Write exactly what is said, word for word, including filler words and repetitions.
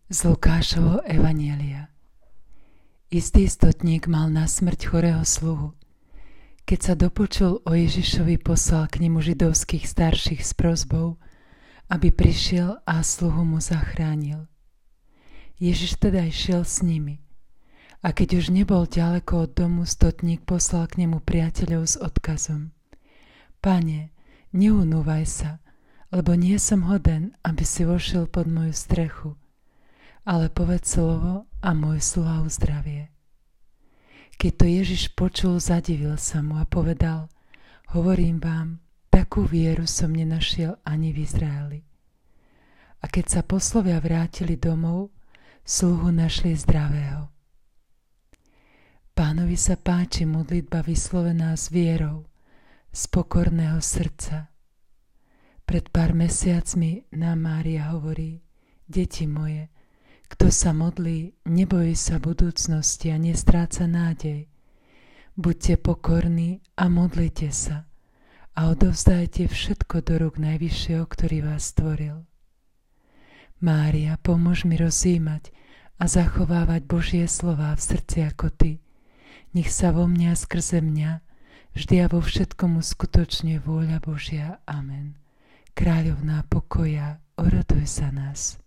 Z Lukášovho evanjelia. Istý stotník mal na smrť chorého sluhu. Keď sa dopočul o Ježišovi, poslal k nemu židovských starších s prosbou, aby prišiel a sluhu mu zachránil. Ježiš teda išiel s nimi. A keď už nebol ďaleko od domu, stotník poslal k nemu priateľov s odkazom: Pane, neunúvaj sa, lebo nie som hoden, aby si vošiel pod moju strechu, ale povedz slovo a môj sluha uzdravie. Keď to Ježiš počul, zadivil sa mu a povedal: Hovorím vám, takú vieru som nenašiel ani v Izraeli. A keď sa poslovia vrátili domov, sluhu našli zdravého. Pánovi sa páči modlitba vyslovená s vierou, z pokorného srdca. Pred pár mesiacmi nám Mária hovorí: Deti moje, kto sa modlí, nebojí sa budúcnosti a nestráca nádej. Buďte pokorní a modlite sa a odovzdajte všetko do rúk Najvyššieho, ktorý vás stvoril. Mária, pomôž mi rozjímať a zachovávať Božie slová v srdci ako Ty. Nech sa vo mňa skrze mňa vždy a vo všetkom uskutočne vôľa Božia. Amen. Kráľovná pokoja, oroduj za nás.